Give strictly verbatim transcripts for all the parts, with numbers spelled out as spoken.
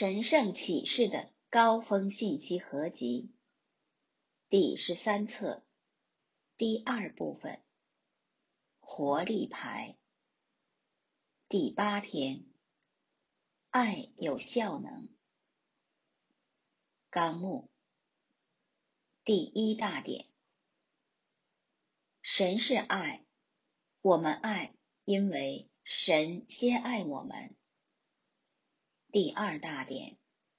神圣启示的高峰信息合集第十三册第二部分活力牌第八篇爱有效能纲目第一大点神是爱，我们爱，因为神先爱我们。第二大点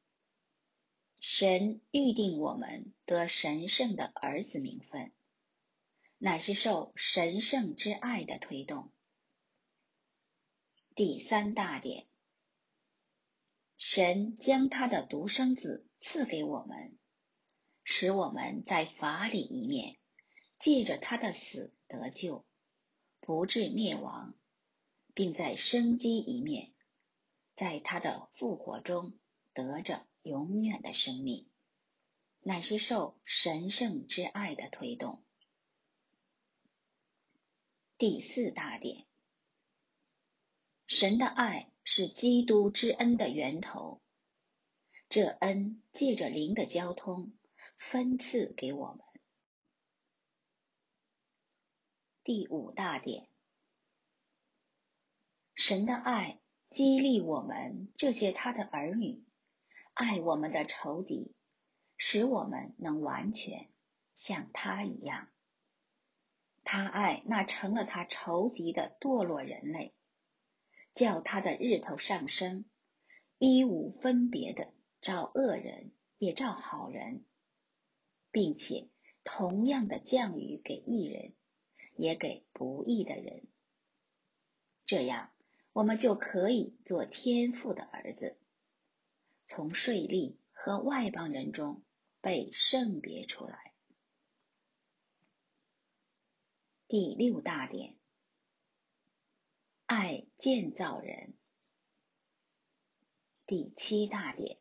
神预定我们得神圣的儿子名分，乃是受神圣之爱的推动。第三大点神将他的独生子赐给我们，使我们在法理一面借着他的死得救，不致灭亡，并在生机一面在他的复活中得着永远的生命，乃是受神圣之爱的推动。第四大点神的爱是基督之恩的源头，这恩借着灵的交通分赐给我们。第五大点神的爱激励我们这些他的儿女爱我们的仇敌，使我们能完全像他一样。他爱那成了他仇敌的堕落人类，叫他的日头上升，一无分别的照恶人也照好人，并且同样的降雨给义人也给不义的人。这样我们就可以做天父的儿子，从税吏和外邦人中被圣别出来。第六大点爱建造人。第七大点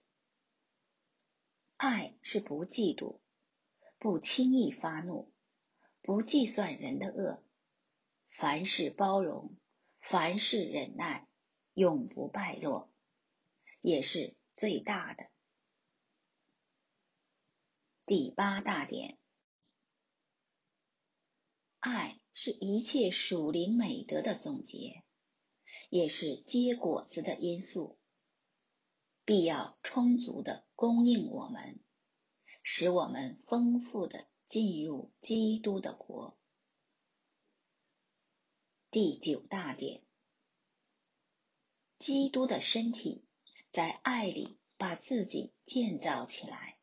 爱是不嫉妒，不轻易发怒，不计算人的恶，凡事包容，凡事忍耐，永不败落，也是最大的。第八大点爱是一切属灵美德的总结，也是结果子的因素，必要充足的供应我们，使我们丰富的进入基督的国。第九大点基督的身体在爱里把自己建造起来。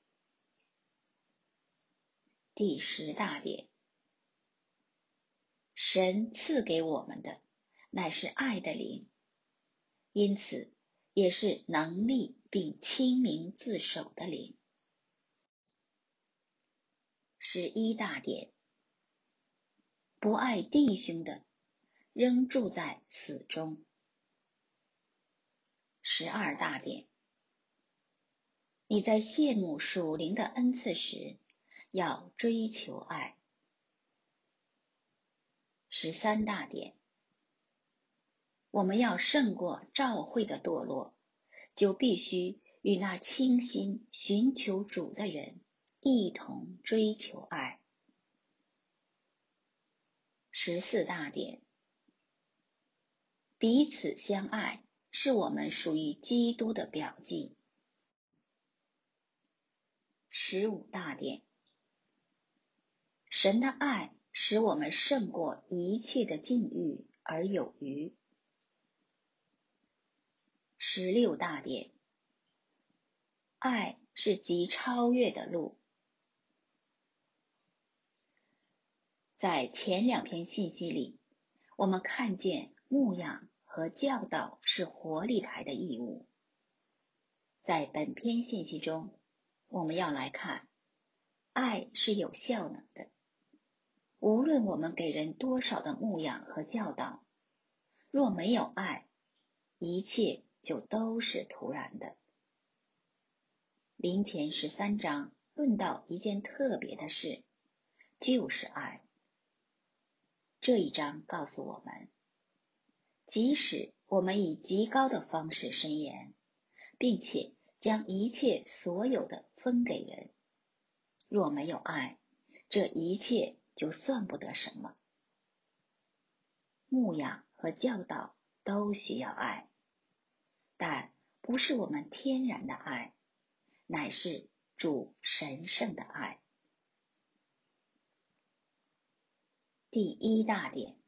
第十大点神赐给我们的乃是爱的灵，因此也是能力并清明自守的灵。十一大点不爱弟兄的仍住在死中。十二大点你在羡慕属灵的恩赐时要追求爱。十三大点我们要胜过召会的堕落，就必须与那倾心寻求主的人一同追求爱。十四大点彼此相爱是我们属于基督的表记。十五大点神的爱使我们胜过一切的境遇而有余。十六大点爱是极超越的路。在前两篇信息里，我们看见牧养和教导是活力牌的义务。在本篇信息中，我们要来看爱是有效能的。无论我们给人多少的牧养和教导，若没有爱，一切就都是徒然的。林前十三章论到一件特别的事，就是爱。这一章告诉我们，即使我们以极高的方式申言，并且将一切所有的分给人。若没有爱，这一切就算不得什么。牧养和教导都需要爱，但不是我们天然的爱，乃是主神圣的爱。第一大点，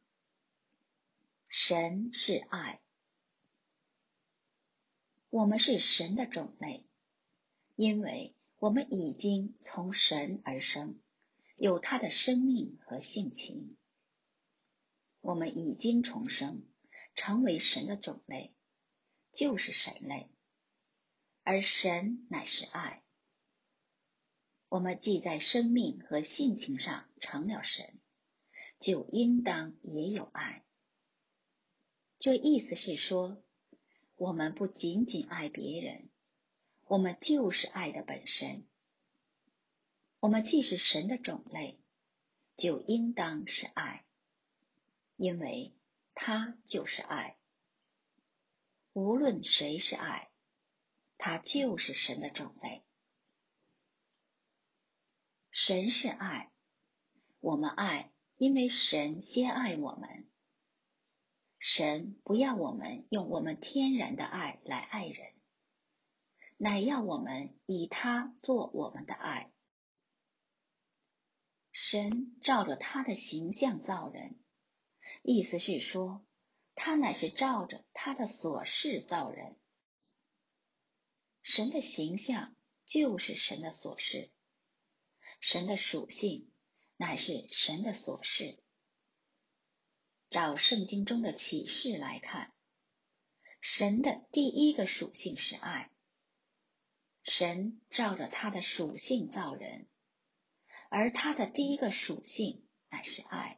神是爱。我们是神的种类，因为我们已经从神而生，有他的生命和性情。我们已经重生，成为神的种类，就是神类，而神乃是爱。我们既在生命和性情上成了神，就应当也有爱。这意思是说，我们不仅仅爱别人，我们就是爱的本身。我们既是神的种类，就应当是爱，因为他就是爱。无论谁是爱，他就是神的种类。神是爱，我们爱，因为神先爱我们。神不要我们用我们天然的爱来爱人，乃要我们以他做我们的爱。神照着他的形象造人，意思是说，他乃是照着他的所示造人。神的形象就是神的所示，神的属性乃是神的所示。照圣经中的启示来看，神的第一个属性是爱。神照着他的属性造人，而他的第一个属性乃是爱。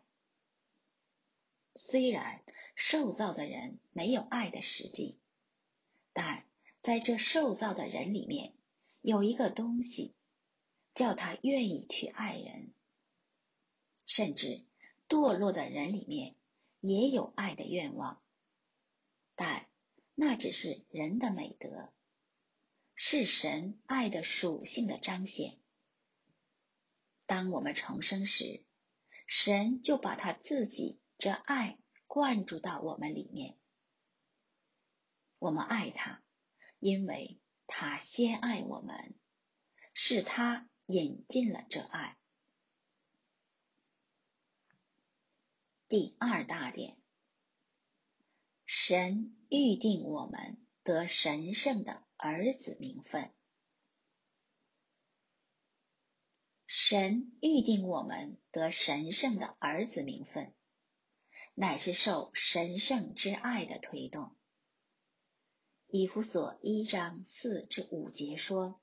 虽然受造的人没有爱的实际，但在这受造的人里面有一个东西，叫他愿意去爱人。甚至堕落的人里面也有爱的愿望，但那只是人的美德，是神爱的属性的彰显。当我们重生时，神就把他自己这爱灌注到我们里面。我们爱他，因为他先爱我们，是他引进了这爱。第二大点，神预定我们得神圣的儿子名分。神预定我们得神圣的儿子名分，乃是受神圣之爱的推动。以弗所一章四至五节说，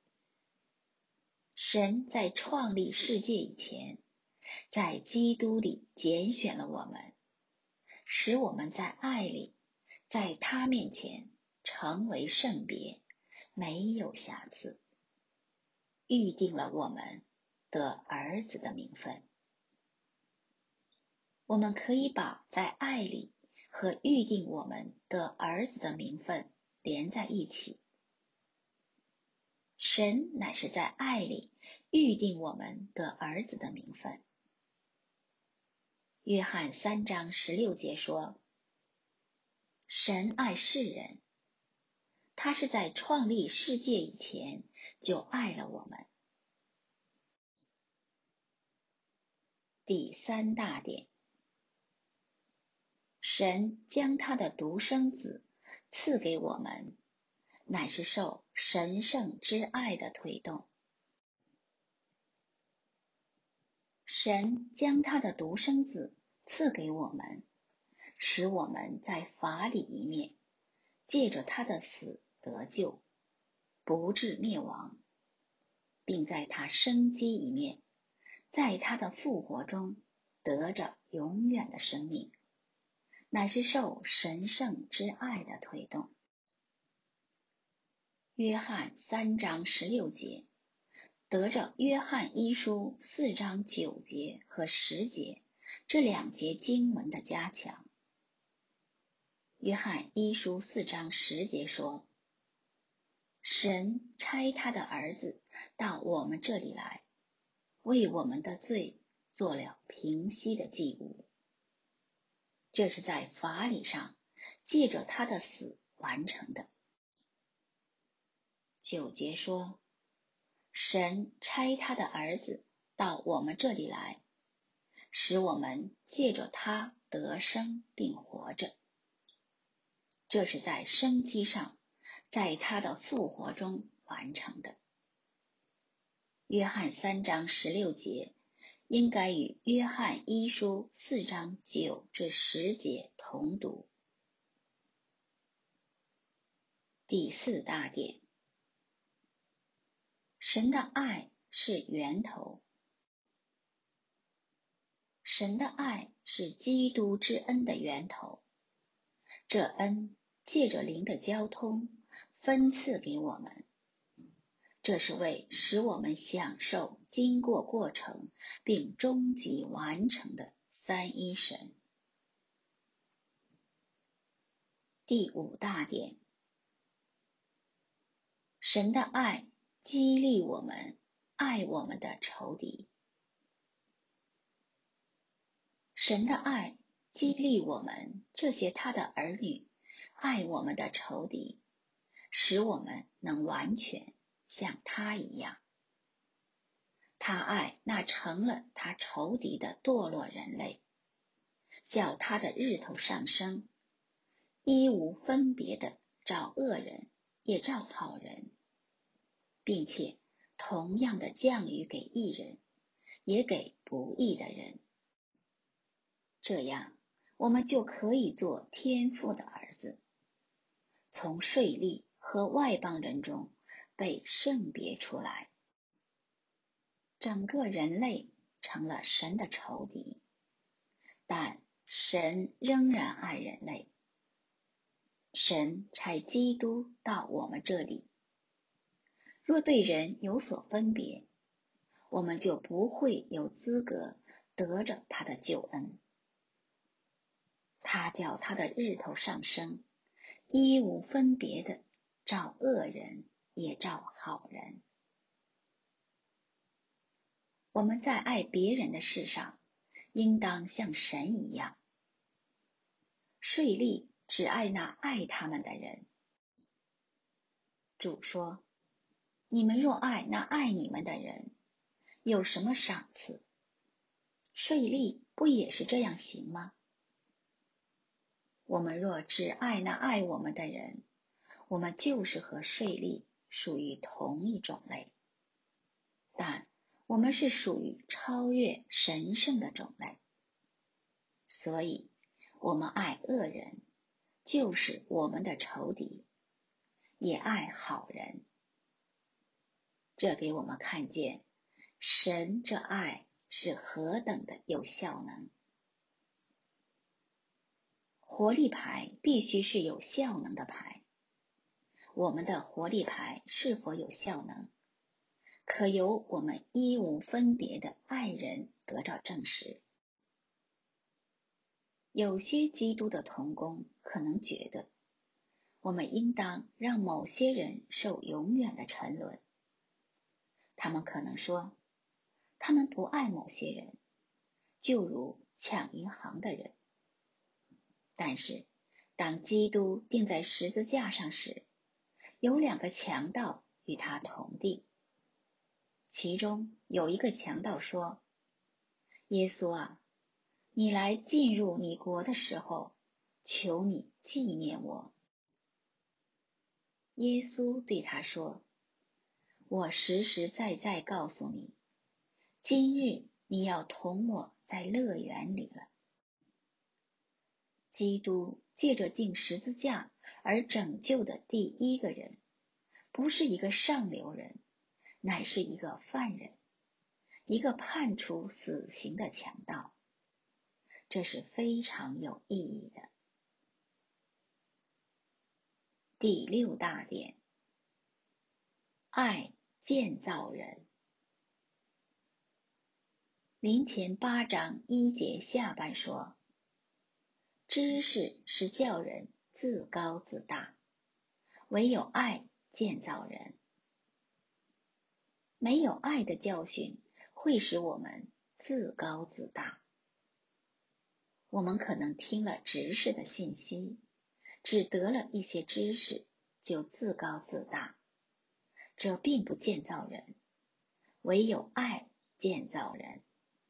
神在创立世界以前，在基督里拣选了我们，使我们在爱里，在他面前成为圣别，没有瑕疵，预定了我们得儿子的名分。我们可以把在爱里和预定我们得儿子的名分连在一起。神乃是在爱里预定我们得儿子的名分。约翰三章十六节说，神爱世人，他是在创立世界以前就爱了我们。第三大点，神将他的独生子赐给我们，乃是受神圣之爱的推动。神将他的独生子赐给我们，使我们在法里一面，借着他的死得救，不致灭亡，并在他生机一面，在他的复活中得着永远的生命，乃是受神圣之爱的推动。约翰三章十六节得着约翰一书四章九节和十节这两节经文的加强。约翰一书四章十节说， 神差他的儿子到我们这里来，为我们的罪做了平息的祭物。这是在法理上借着他的死完成的。九节说，神差他的儿子到我们这里来，使我们借着他得生并活着。这是在生机上，在他的复活中完成的。约翰三章十六节应该与约翰一书四章九至十节同读。第四大点，神的爱是源头。神的爱是基督之恩的源头，这恩借着灵的交通分赐给我们，这是为使我们享受经过过程并终极完成的三一神。第五大点，神的爱激励我们爱我们的仇敌。神的爱激励我们这些他的儿女爱我们的仇敌，使我们能完全像他一样。他爱那成了他仇敌的堕落人类，叫他的日头上升，一无分别的照恶人也照好人，并且同样的降雨给义人，也给不义的人。这样我们就可以做天父的儿子，从税吏和外邦人中被圣别出来。整个人类成了神的仇敌，但神仍然爱人类。神差基督到我们这里，若对人有所分别，我们就不会有资格得着他的救恩。他叫他的日头上升，一无分别的照恶人也照好人。我们在爱别人的事上，应当像神一样。税吏只爱那爱他们的人。主说，你们若爱那爱你们的人，有什么赏赐？税吏不也是这样行吗？我们若只爱那爱我们的人，我们就是和税吏属于同一种类，但我们是属于超越神圣的种类。所以我们爱恶人，就是我们的仇敌，也爱好人。这给我们看见神这爱是何等的有效能。活力牌必须是有效能的牌。我们的活力牌是否有效能，可由我们一无分别的爱人得到证实。有些基督的同工可能觉得，我们应当让某些人受永远的沉沦。他们可能说，他们不爱某些人，就如抢银行的人。但是当基督钉在十字架上时，有两个强盗与他同定。其中有一个强盗说，耶稣啊，你来进入你国的时候，求你纪念我。耶稣对他说，我实实在在告诉你，今日你要同我在乐园里了。基督借着钉十字架而拯救的第一个人，不是一个上流人，乃是一个犯人，一个判处死刑的强盗。这是非常有意义的。第六大点，爱建造人。林前八章一节下半说，知识是叫人自高自大，唯有爱建造人。没有爱的教训会使我们自高自大。我们可能听了知识的信息，只得了一些知识就自高自大，这并不建造人，唯有爱建造人。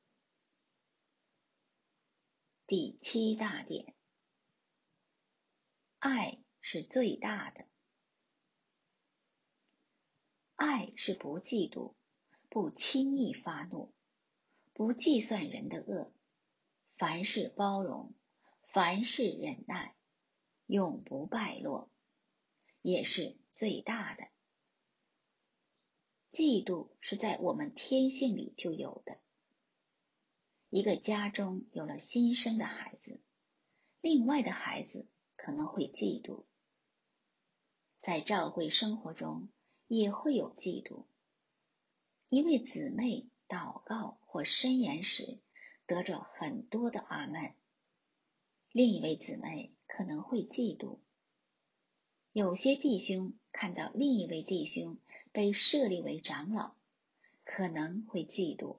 第七大点，爱是最大的。爱是不嫉妒，不轻易发怒，不计算人的恶，凡事包容，凡事忍耐，永不败落，也是最大的。嫉妒是在我们天性里就有的。一个家中有了新生的孩子，另外的孩子可能会嫉妒。在教会生活中也会有嫉妒。一位姊妹祷告或申言时得着很多的阿们，另一位姊妹可能会嫉妒。有些弟兄看到另一位弟兄被设立为长老，可能会嫉妒。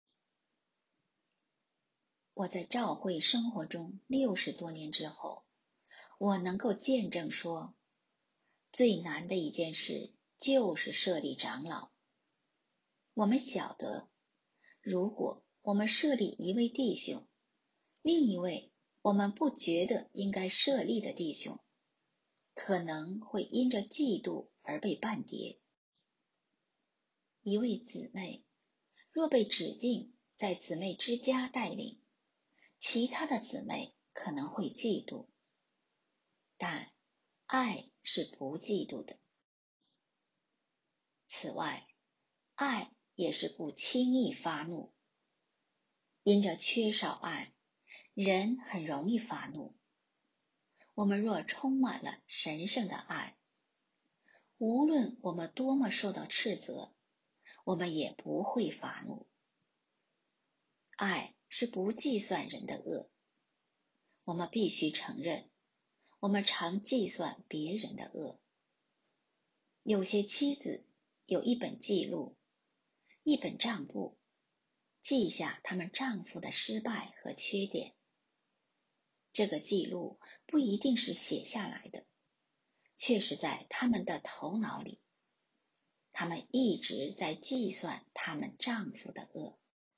我在教会生活中六十多年之后，我能够见证说，最难的一件事就是设立长老。我们晓得，如果我们设立一位弟兄，另一位我们不觉得应该设立的弟兄，可能会因着嫉妒而被绊跌。一位姊妹若被指定在姊妹之家带领，其他的姊妹可能会嫉妒，但爱是不嫉妒的。此外，爱也是不轻易发怒。因着缺少爱，人很容易发怒。我们若充满了神圣的爱，无论我们多么受到斥责，我们也不会发怒。爱是不计算人的恶。我们必须承认，我们常计算别人的恶。有些妻子有一本记录，一本账簿，记下他们丈夫的失败和缺点。这个记录不一定是写下来的，却是在他们的头脑里。他们一直在计算他们丈夫的恶。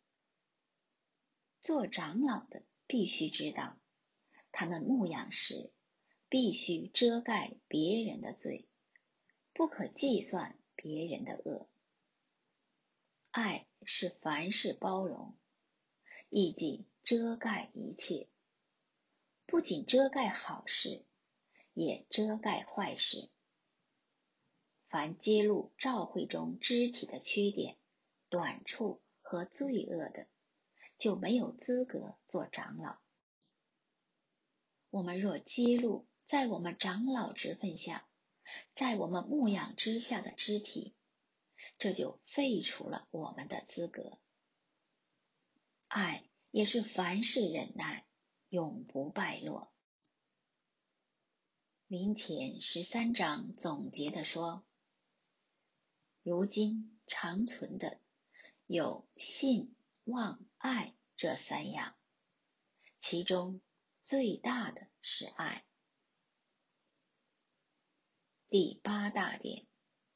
做长老的必须知道，他们牧养时必须遮盖别人的罪，不可计算别人的恶。爱是凡事包容，以及遮盖一切，不仅遮盖好事，也遮盖坏事。凡揭露教会中肢体的缺点、短处和罪恶的，就没有资格做长老。我们若揭露在我们长老职分下，在我们牧养之下的肢体，这就废除了我们的资格。爱也是凡事忍耐，永不败落。林前十三章总结地说，如今长存的有信、望、爱这三样，其中最大的是爱。第八大点，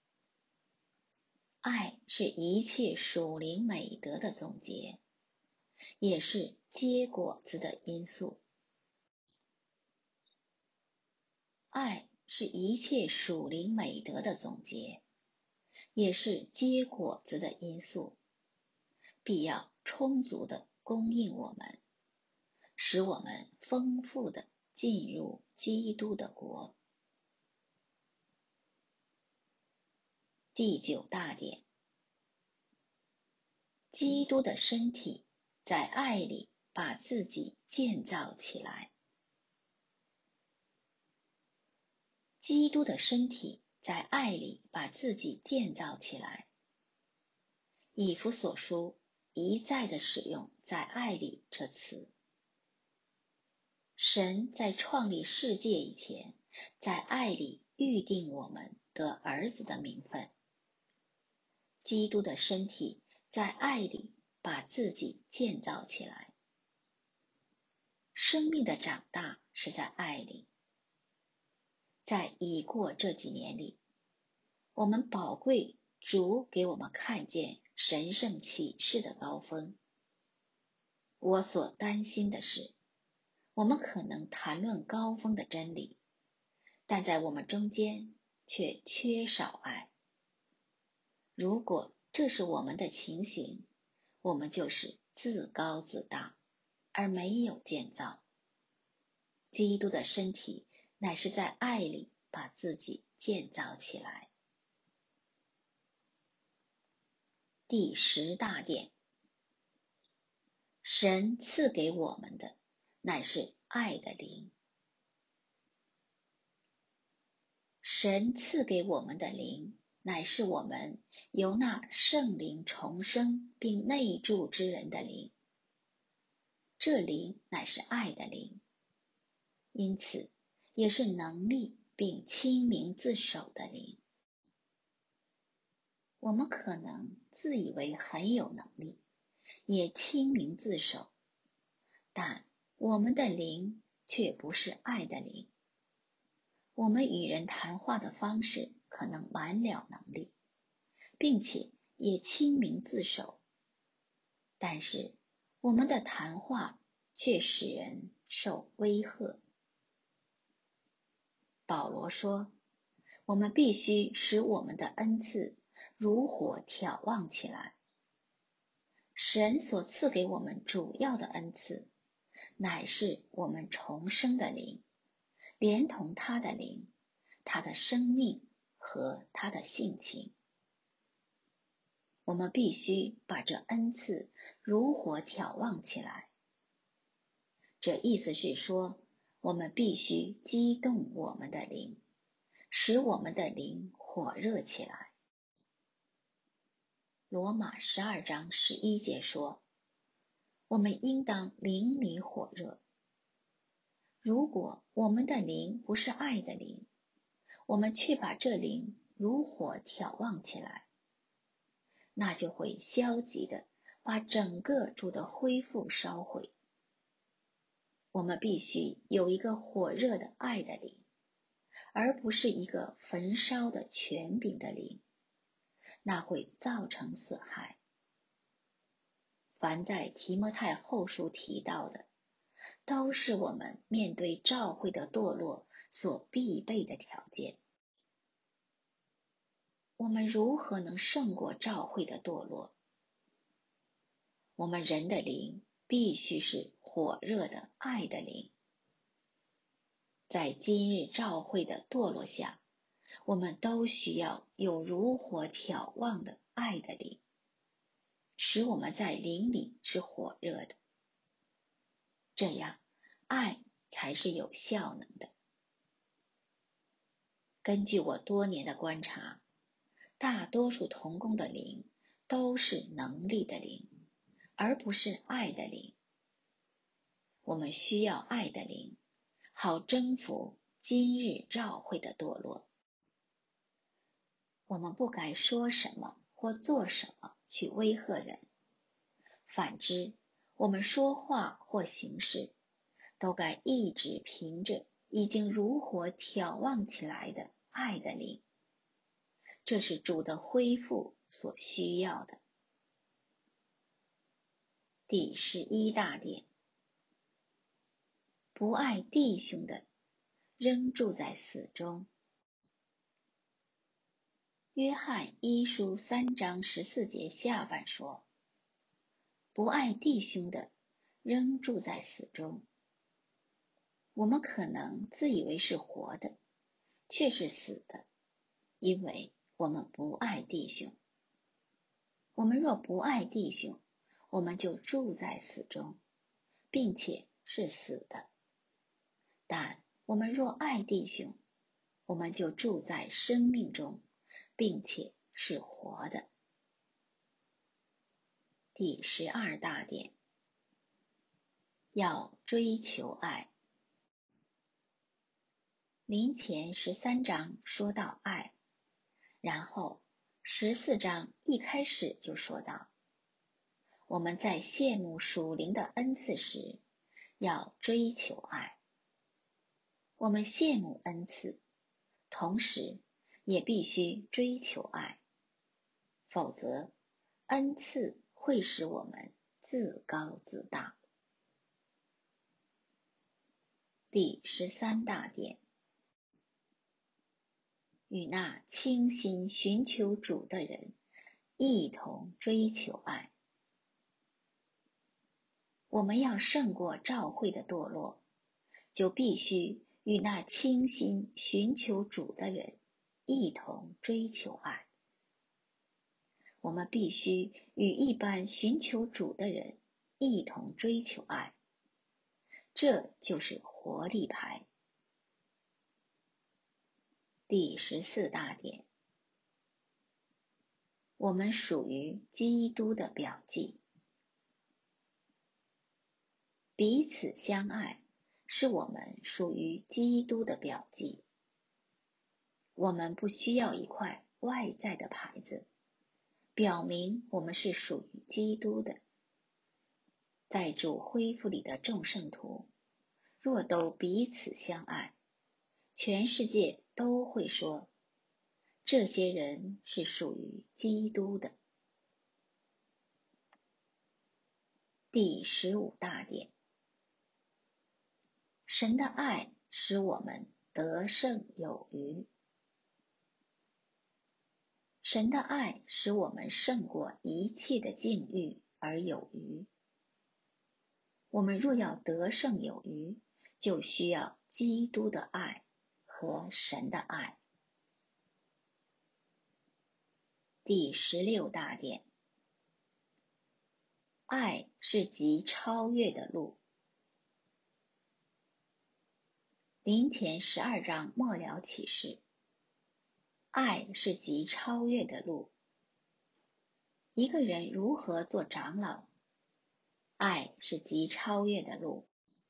爱是一切属灵美德的总结，也是结果子的因素。爱是一切属灵美德的总结，也是结果子的因素，必要充足的供应我们，使我们丰富的进入基督的国。第九大点，基督的身体在爱里把自己建造起来。基督的身体在爱里把自己建造起来。以弗所书一再的使用在爱里这词。神在创立世界以前，在爱里预定我们得儿子的名分。基督的身体在爱里把自己建造起来。生命的长大是在爱里。在已过这几年里，我们宝贵主给我们看见神圣启示的高峰。我所担心的是，我们可能谈论高峰的真理，但在我们中间却缺少爱。如果这是我们的情形，我们就是自高自大，而没有建造。基督的身体乃是在爱里把自己建造起来。第十大点，神赐给我们的乃是爱的灵。神赐给我们的灵，乃是我们由那圣灵重生并内住之人的灵。这灵乃是爱的灵，因此也是能力并亲民自守的灵。我们可能自以为很有能力，也亲民自守，但我们的灵却不是爱的灵。我们与人谈话的方式可能满了能力，并且也亲民自守，但是我们的谈话却使人受威吓。保罗说，我们必须使我们的恩赐如火挑旺起来。神所赐给我们主要的恩赐，乃是我们重生的灵，连同他的灵，他的生命和他的性情。我们必须把这恩赐如火挑旺起来。这意思是说，我们必须激动我们的灵，使我们的灵火热起来。罗马十二章十一节说，我们应当灵里火热。如果我们的灵不是爱的灵，我们却把这灵如火挑旺起来，那就会消极的把整个主的恢复烧毁。我们必须有一个火热的爱的灵，而不是一个焚烧的权柄的灵，那会造成损害。凡在提摩太后书提到的，都是我们面对教会的堕落所必备的条件。我们如何能胜过教会的堕落？我们人的灵必须是火热的爱的灵。在今日教会的堕落下，我们都需要有如火挑旺的爱的灵，使我们在灵里是火热的。这样，爱才是有效能的。根据我多年的观察，大多数同工的灵都是能力的灵，而不是爱的灵。我们需要爱的灵，好征服今日教会的堕落。我们不该说什么或做什么去威吓人，反之，我们说话或行事，都该一直凭着已经如火挑旺起来的爱的灵。这是主的恢复所需要的。第十一大点，不爱弟兄的，仍住在死中。约翰一书三章十四节下半说，不爱弟兄的，仍住在死中。我们可能自以为是活的，却是死的，因为我们不爱弟兄。我们若不爱弟兄，我们就住在死中，并且是死的。但我们若爱弟兄，我们就住在生命中，并且是活的。第十二大点，要追求爱。林前十三章说到爱， 然后十四章一开始就说到，我们在羡慕属灵的恩赐时，要追求爱。我们羡慕恩赐，同时也必须追求爱，否则恩赐会使我们自高自大。第十三大点，与那倾心寻求主的人一同追求爱。我们要胜过教会的堕落，就必须与那倾心寻求主的人一同追求爱。我们必须与一般寻求主的人一同追求爱，这就是活力牌。第十四大点，我们属于基督的表记。彼此相爱是我们属于基督的表记。我们不需要一块外在的牌子，表明我们是属于基督的。在主恢复里的众圣徒，若都彼此相爱，全世界都会说，这些人是属于基督的。第十五大点，神的爱使我们得胜有余。神的爱使我们胜过一切的境遇而有余。我们若要得胜有余，就需要基督的爱和神的爱。第十六大点，爱是极超越的路。林前十二章末了启示，爱是极超越的路。一个人如何做长老，爱是极超越的路。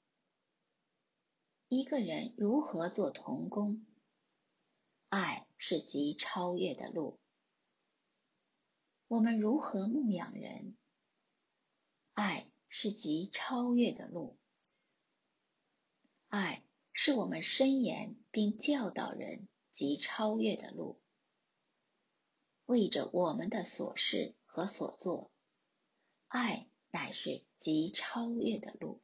一个人如何做同工，爱是极超越的路。我们如何牧养人，爱是极超越的路。爱是我们申言并教导人极超越的路。为着我们的所事和所做，爱乃是极超越的路。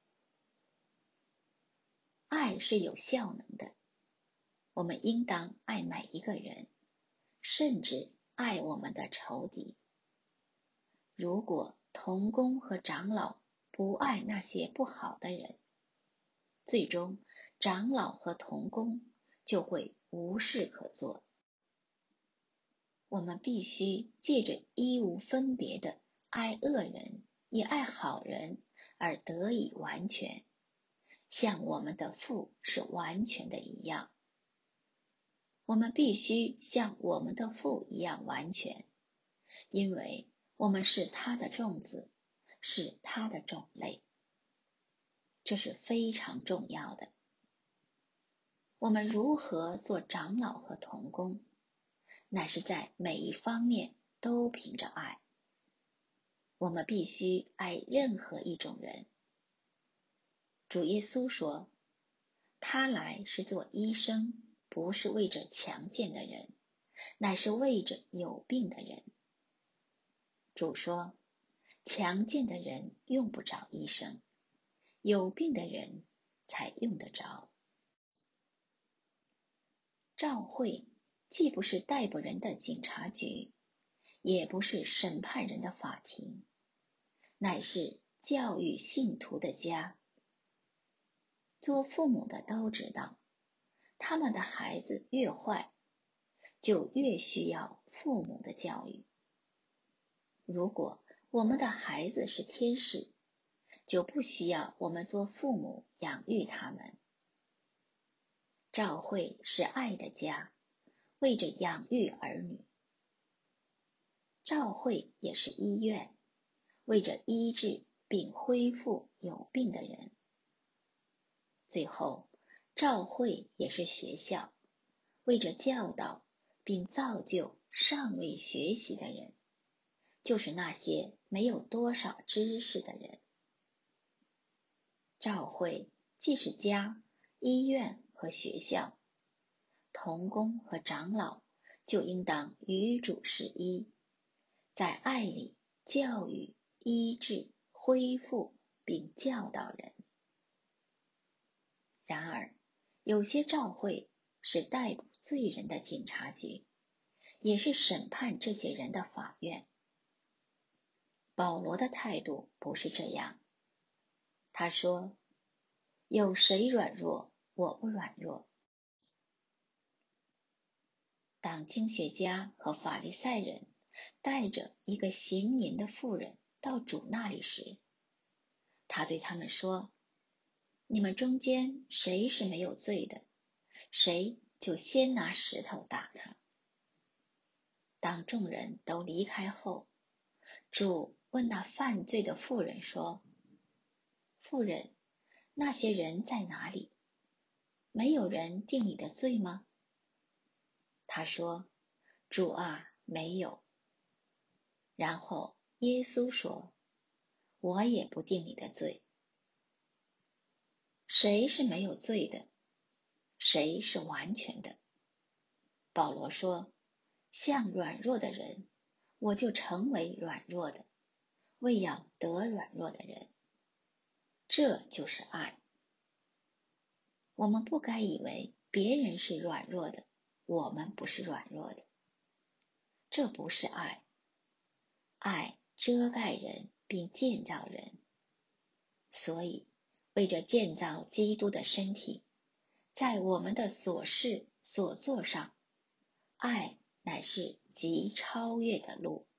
爱是有效能的，我们应当爱每一个人，甚至爱我们的仇敌。如果同工和长老不爱那些不好的人，最终长老和同工就会无事可做。我们必须借着一无分别的爱恶人也爱好人而得以完全，像我们的父是完全的一样。我们必须像我们的父一样完全，因为我们是他的种子，是他的种类。这是非常重要的。我们如何做长老和同工，乃是在每一方面都凭着爱。我们必须爱任何一种人。主耶稣说，他来是做医生，不是为着强健的人，乃是为着有病的人。主说，强健的人用不着医生，有病的人才用得着。教会既不是逮捕人的警察局，也不是审判人的法庭，乃是教育信徒的家。做父母的都知道，他们的孩子越坏，就越需要父母的教育。如果我们的孩子是天使，就不需要我们做父母养育他们。教会是爱的家，为着养育儿女。教会也是医院，为着医治并恢复有病的人。最后，教会也是学校，为着教导并造就尚未学习的人，就是那些没有多少知识的人。教会既是家、医院和学校，同工和长老就应当与主是一，在爱里教育、医治、恢复并教导人。然而，有些教会是逮捕罪人的警察局，也是审判这些人的法院。保罗的态度不是这样，他说：有谁软弱，我不软弱。当经学家和法利赛人带着一个行淫的妇人到主那里时，他对他们说：你们中间谁是没有罪的，谁就先拿石头打他。当众人都离开后，主问那犯罪的妇人说：妇人，那些人在哪里？没有人定你的罪吗？他说：主啊，没有。然后耶稣说：我也不定你的罪。谁是没有罪的？谁是完全的？保罗说：像软弱的人，我就成为软弱的，为要得软弱的人。这就是爱。我们不该以为别人是软弱的，我们不是软弱的。这不是爱。爱遮盖人并建造人。所以，为着建造基督的身体，在我们的所事所做上，爱乃是极超越的路。